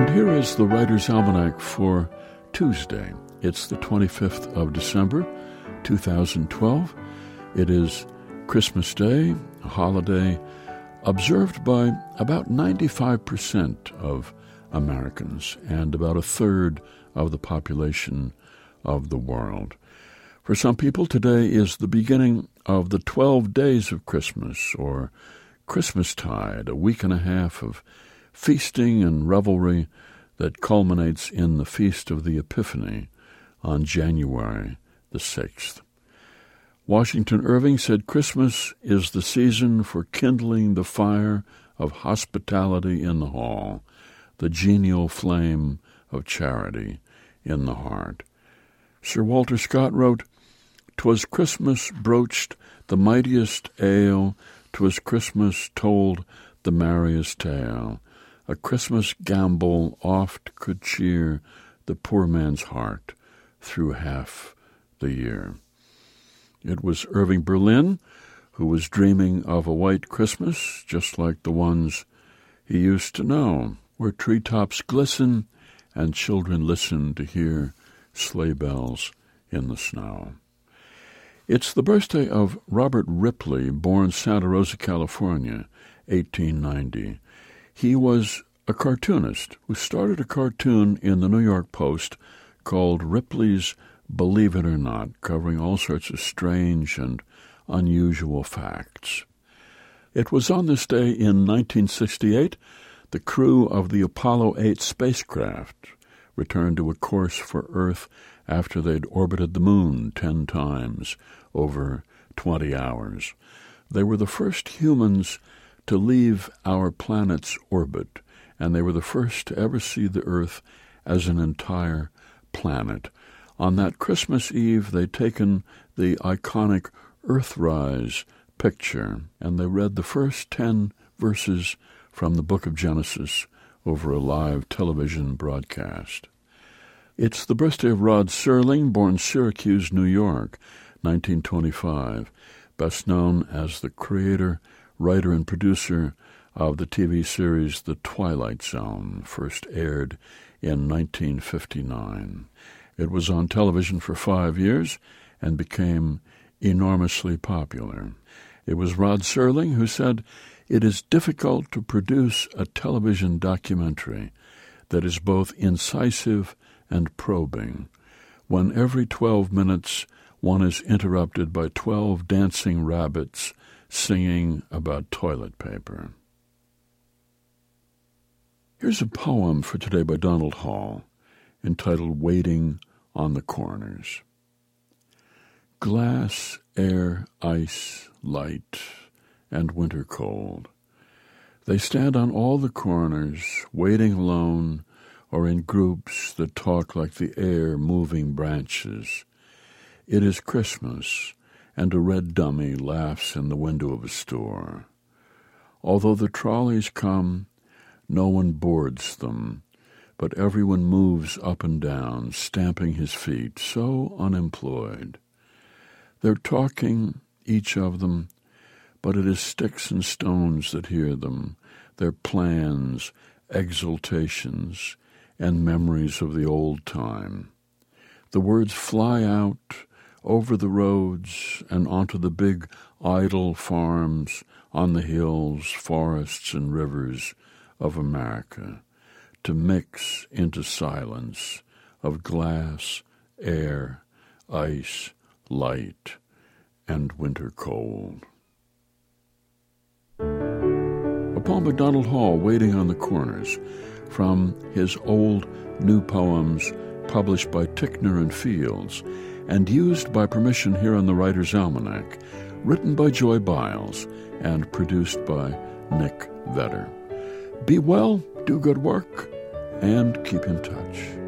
here is the Writer's Almanac for Tuesday. It's the 25th of December, 2012. It is Christmas Day, a holiday observed by about 95% of Americans and about a third of the population of the world. For some people, today is the beginning of the 12 days of Christmas, or Christmastide, a week and a half of feasting and revelry that culminates in the Feast of the Epiphany on January the 6th. Washington Irving said Christmas is the season for kindling the fire of hospitality in the hall, the genial flame of charity in the heart. Sir Walter Scott wrote, "'Twas Christmas broached the mightiest ale, 'twas Christmas told the merriest tale. A Christmas gambol oft could cheer the poor man's heart through half the year." It was Irving Berlin who was dreaming of a white Christmas, just like the ones he used to know, where treetops glisten and children listen to hear sleigh bells in the snow. It's the birthday of Robert Ripley, born Santa Rosa, California, 1890. He was a cartoonist who started a cartoon in the New York Post called Ripley's Believe It or Not, covering all sorts of strange and unusual facts. It was on this day in 1968 the crew of the Apollo 8 spacecraft returned to a course for Earth after they'd orbited the moon 10 times over 20 hours. They were the first humans to leave our planet's orbit, and they were the first to ever see the Earth as an entire planet. On that Christmas Eve, they'd taken the iconic Earthrise picture, and they read the first 10 verses from the book of Genesis over a live television broadcast. It's the birthday of Rod Serling, born Syracuse, New York, 1925, best known as the creator, writer, and producer of the TV series The Twilight Zone, first aired in 1959. It was on television for 5 years and became enormously popular. It was Rod Serling who said, "It is difficult to produce a television documentary that is both incisive and probing, when every 12 minutes one is interrupted by 12 dancing rabbits singing about toilet paper." Here's a poem for today by Donald Hall, entitled Waiting on the Corners. Glass, air, ice, light, and winter cold. They stand on all the corners, waiting alone or in groups that talk like the air moving branches. It is Christmas, and a red dummy laughs in the window of a store. Although the trolleys come, no one boards them, but everyone moves up and down, stamping his feet, so unemployed. They're talking, each of them, but it is sticks and stones that hear them, their plans, exultations, and memories of the old time. The words fly out over the roads and onto the big idle farms on the hills, forests, and rivers of America, to mix into silence of glass, air, ice, light, and winter cold. A poem by Donald Hall, Waiting on the Corners, from his old new poems published by Ticknor and Fields and used by permission here on the Writer's Almanac, written by Joy Biles and produced by Nick Vedder. Be well, do good work, and keep in touch.